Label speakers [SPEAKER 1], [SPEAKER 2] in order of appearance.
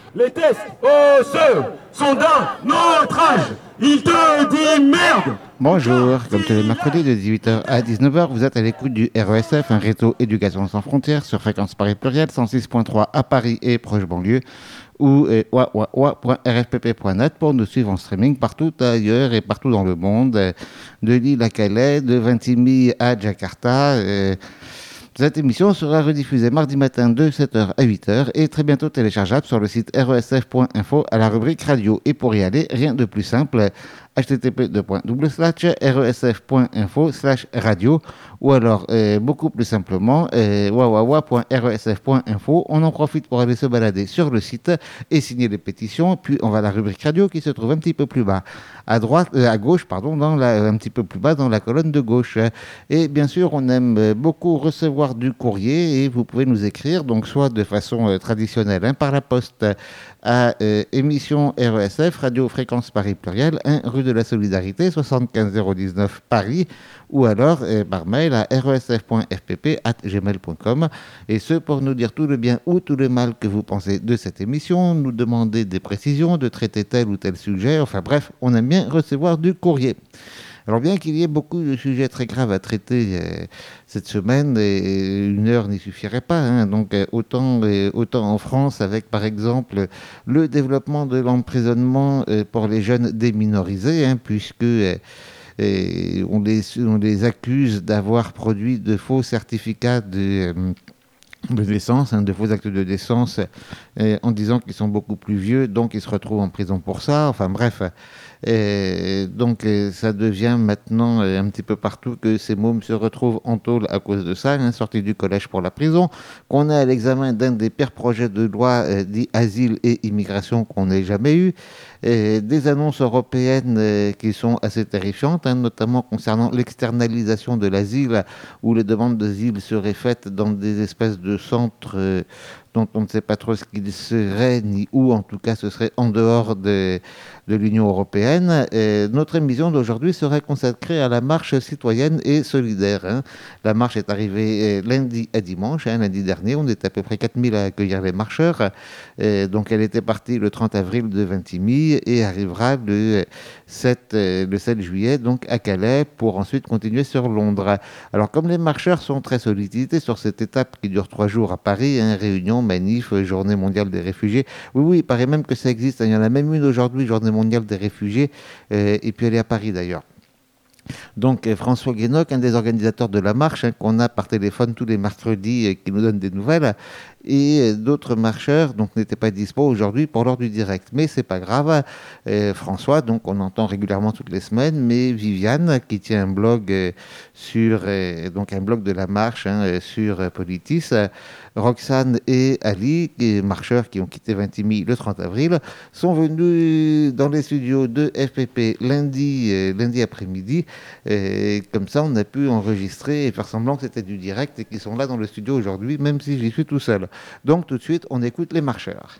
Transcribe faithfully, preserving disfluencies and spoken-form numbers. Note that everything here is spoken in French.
[SPEAKER 1] Les tests osseux sont d'un autre âge. Il te dit merde.
[SPEAKER 2] Bonjour, comme tous les mercredis de dix-huit heures à dix-neuf heures, vous êtes à l'écoute du R E S F, un réseau éducation sans frontières sur fréquence Paris pluriel cent six point trois à Paris et proche banlieue ou euh, wa wa wa point r f p p point net pour nous suivre en streaming partout ailleurs et partout dans le monde, euh, de Lille à Calais, de Ventimille à Jakarta. Euh, Cette émission sera rediffusée mardi matin de sept heures à huit heures et très bientôt téléchargeable sur le site r e s f point info à la rubrique radio. Et pour y aller, rien de plus simple, h t t p deux points double slash r e s f point info slash radio ou alors euh, beaucoup plus simplement euh, wa wa wa point r e s f point info. On en profite pour aller se balader sur le site et signer les pétitions. Puis on va à la rubrique radio qui se trouve un petit peu plus bas à droite, euh, à gauche, pardon, dans la, un petit peu plus bas dans la colonne de gauche. Et bien sûr, on aime beaucoup recevoir du courrier et vous pouvez nous écrire, donc soit de façon euh, traditionnelle, hein, par la poste à euh, émission R E S F, Radio Fréquence Paris Pluriel, un rue de la Solidarité, soixante-quinze zéro dix-neuf Paris, ou alors euh, par mail à r e s f point f p p arobase gmail point com, et ce pour nous dire tout le bien ou tout le mal que vous pensez de cette émission, nous demander des précisions, de traiter tel ou tel sujet, enfin bref, on aime bien recevoir du courrier. Alors bien qu'il y ait beaucoup de sujets très graves à traiter euh, cette semaine, et une heure n'y suffirait pas, hein, donc euh, autant, euh, autant en France avec par exemple le développement de l'emprisonnement euh, pour les jeunes déminorisés, hein, puisque euh, et on, les, on les accuse d'avoir produit de faux certificats de... Euh, de naissance, hein, de faux actes de naissance, euh, en disant qu'ils sont beaucoup plus vieux, donc ils se retrouvent en prison pour ça. Enfin bref, euh, donc euh, ça devient maintenant euh, un petit peu partout que ces mômes se retrouvent en tôle à cause de ça, hein, sortis du collège pour la prison, qu'on est à l'examen d'un des pires projets de loi euh, dit asile et immigration qu'on n'ait jamais eu, et des annonces européennes euh, qui sont assez terrifiantes, hein, notamment concernant l'externalisation de l'asile, où les demandes d'asile seraient faites dans des espèces de centres euh, dont on ne sait pas trop ce qu'ils seraient, ni où, en tout cas ce serait en dehors de, de l'Union européenne. Et notre émission d'aujourd'hui serait consacrée à la marche citoyenne et solidaire, hein. La marche est arrivée lundi à dimanche, hein, lundi dernier, on était à peu près quatre mille à accueillir les marcheurs, et donc elle était partie le trente avril de Ventimille et arrivera le sept, le sept juillet donc à Calais pour ensuite continuer sur Londres. Alors comme les marcheurs sont très sollicités sur cette étape qui dure trois jours à Paris, hein, réunion, manif, journée mondiale des réfugiés. Oui, oui, il paraît même que ça existe. Il y en a même une aujourd'hui, journée mondiale des réfugiés, euh, et puis elle est à Paris d'ailleurs. Donc euh, François Guénoc, un des organisateurs de la marche, hein, qu'on a par téléphone tous les mercredis, euh, qui nous donne des nouvelles, et euh, d'autres marcheurs donc n'étaient pas dispo aujourd'hui pour l'heure du direct. Mais c'est pas grave. Euh, François, donc on entend régulièrement toutes les semaines, mais Viviane, qui tient un blog euh, sur euh, donc un blog de la marche, hein, sur euh, Politis, euh, Roxane et Ali, les marcheurs qui ont quitté Ventimille le trente avril, sont venus dans les studios de F P P lundi, euh, lundi après-midi. Et comme ça, on a pu enregistrer et faire semblant que c'était du direct et qu'ils sont là dans le studio aujourd'hui, même si j'y suis tout seul. Donc tout de suite, on écoute les marcheurs.